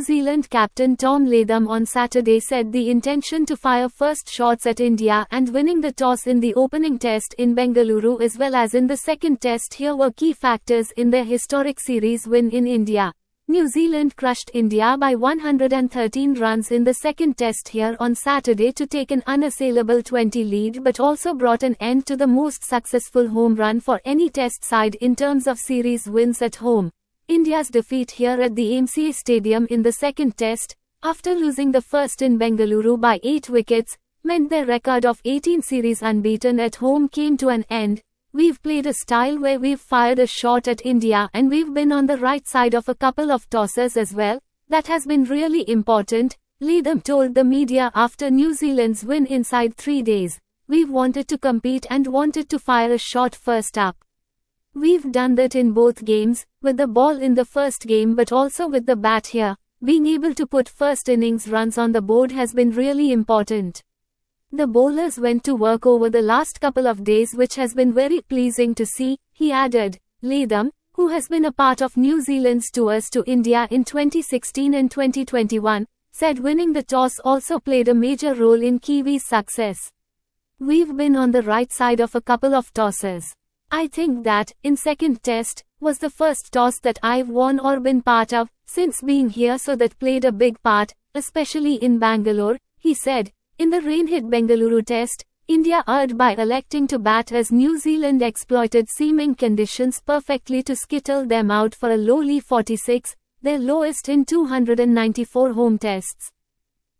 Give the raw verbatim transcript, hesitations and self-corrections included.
Zealand captain Tom Latham on Saturday said the intention to fire first shots at India and winning the toss in the opening test in Bengaluru as well as in the second test here were key factors in their historic series win in India. New Zealand crushed India by one hundred thirteen runs in the second test here on Saturday to take an unassailable twenty lead but also brought an end to the most successful home run for any test side in terms of series wins at home. India's defeat here at the M C A Stadium in the second test, after losing the first in Bengaluru by eight wickets, meant their record of eighteen series unbeaten at home came to an end. We've played a style where we've fired a shot at India and we've been on the right side of a couple of tosses as well. That has been really important, Latham told the media after New Zealand's win inside three days. We've wanted to compete and wanted to fire a shot first up. We've done that in both games, with the ball in the first game but also with the bat here. Being able to put first innings runs on the board has been really important. The bowlers went to work over the last couple of days which has been very pleasing to see, he added. Latham, who has been a part of New Zealand's tours to India in twenty sixteen and twenty twenty-one, said winning the toss also played a major role in Kiwis' success. We've been on the right side of a couple of tosses. I think that, in second test, was the first toss that I've won or been part of, since being here so that played a big part, especially in Bangalore, he said. In the rain-hit Bengaluru test, India erred by electing to bat as New Zealand exploited seaming conditions perfectly to skittle them out for a lowly forty-six, their lowest in two hundred ninety-four home tests.